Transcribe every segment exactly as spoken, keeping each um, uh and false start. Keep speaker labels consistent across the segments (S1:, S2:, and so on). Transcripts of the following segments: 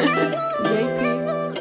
S1: джей пи.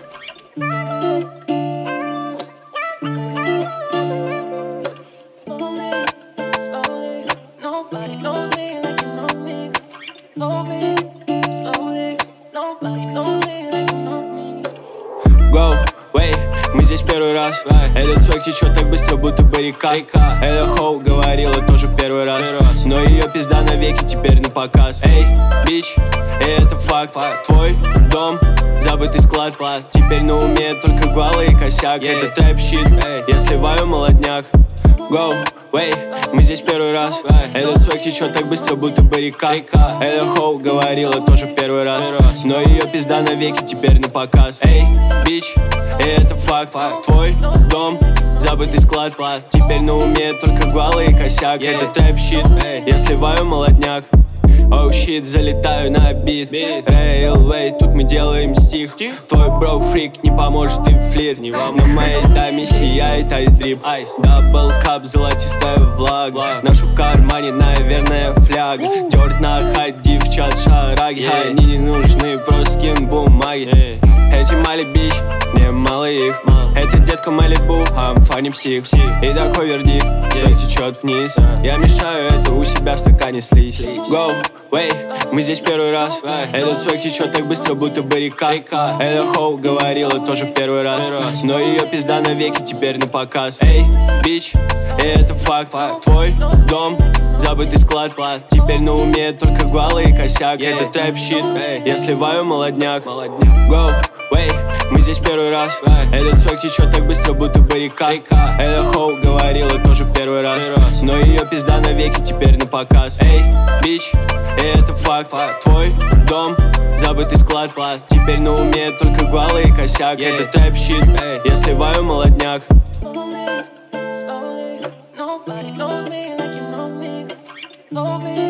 S2: Go, way, мы здесь первый раз. Этот свек течет так быстро, будто бы река. Эта хоу говорила тоже в первый раз, но ее пизда навеки теперь на показ. Эй, бич, и это факт. Твой дом, забытый склад. Теперь на уме только гвалы и косяк. Это трэп-щит, я сливаю молодняк. Go, way, мы здесь первый раз. Этот свек течет так быстро, будто бы река. Эта хоу говорила тоже в первый раз, но ее пизда навеки теперь на показ. Эй, бич, и это факт. Твой дом, забытый склад. Теперь на уме только гвалы и косяк. Это трэп-щит, я сливаю молодняк. Оу, oh, щит, залетаю на бит. Рейлвей, тут мы делаем стих. Твой бро фрик не поможет и флирт. На моей даме сияет айс-дрип. Дабл кап, золотистая влага. Ношу в кармане, наверное, фляга. Дёрт на хайт, девчат, шараги. Они не нужны, просто скин бумаги. Эти мали бич, мне мало их. Это детка Малибу, амфани псих. И такой вердикт, свек течет вниз. Я мешаю это у себя в стакане слить. Go, way, мы здесь первый раз. Этот свек течет так быстро, будто бы река. Эта хоу говорила тоже в первый раз, но ее пизда навеки теперь на показ. Эй, бич, и это факт. Твой дом, забытый склад. Теперь на уме только гвалы и косяк. Это трэп-щит, я сливаю молодняк. Go, way, мы здесь первый раз. Этот свек течет так быстро, будто бы река. Эта хоу говорила тоже в первый раз, но ее пизда навеки теперь на показ. Эй, бич, и это факт. Твой дом, забытый склад. Теперь на уме только гвалы и косяк. Это трэп-щит, я сливаю молодняк.
S3: Nobody knows me like you know me. Know me.